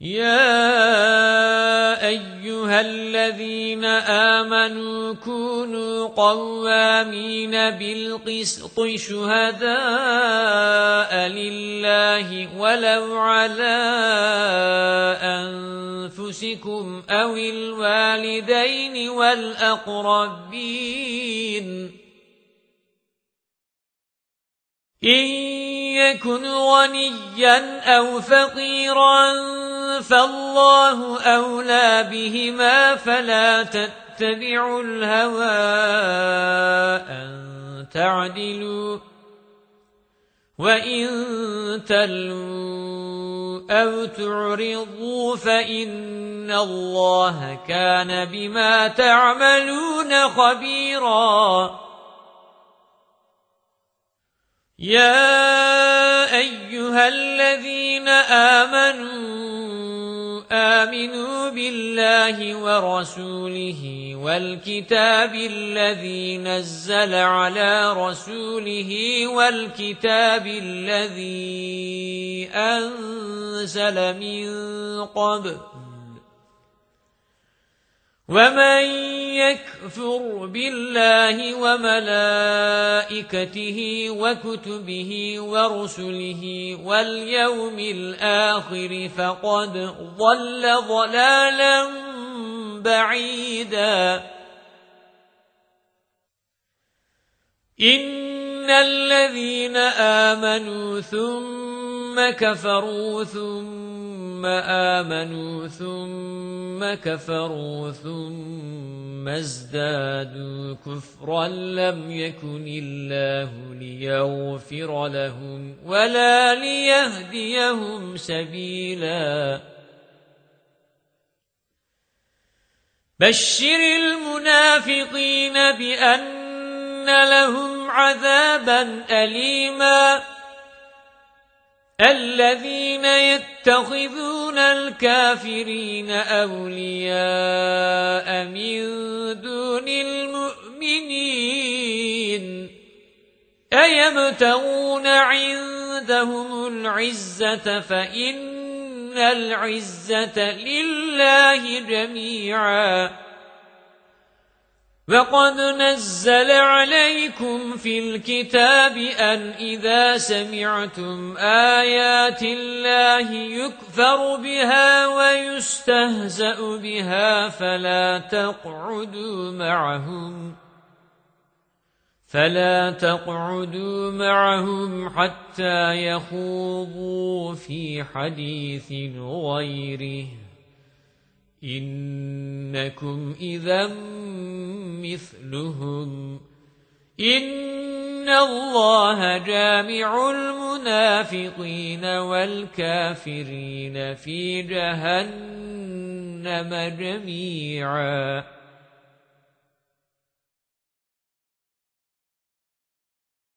يا أيها الذين آمنوا كونوا قوامين بالقسط شهداء لله ولو على أنفسكم أو الوالدين والأقربين إن يكن غنيا أو فقيرا فالله أولى بهما فلا تتبعوا الهوى أن تعدلوا وإن تلووا أو تعرضوا فإن الله كان بما تعملون خبيرا يا أيها الذين آمنوا بالله ورسوله والكتاب الذي نزل على رسوله والكتاب الذي أنزل من قبل ومن يكفر بالله وملائكته وكتبه ورسله واليوم الآخر فقد ضل ضلالا بعيدا إن الذين آمنوا ثم كفروا ثم آمنوا ثم كفروا ثم ازدادوا كفرا لم يكن الله ليغفر لهم ولا ليهديهم سبيلا بشر المنافقين بأن لهم عذابا أليما الذين يتخذون الكافرين أولياء من دون المؤمنين أيبتغون عندهم العزة فإن العزة لله جميعا وقد نزل عليكم في الكتاب أن إذا سمعتم آيات الله يكفر بها ويستهزأ بها فلا تقعدوا معهم حتى يخوضوا في حديث غيره إنكم إذا مثلهم إن الله جامع المنافقين والكافرين في جهنم جميعا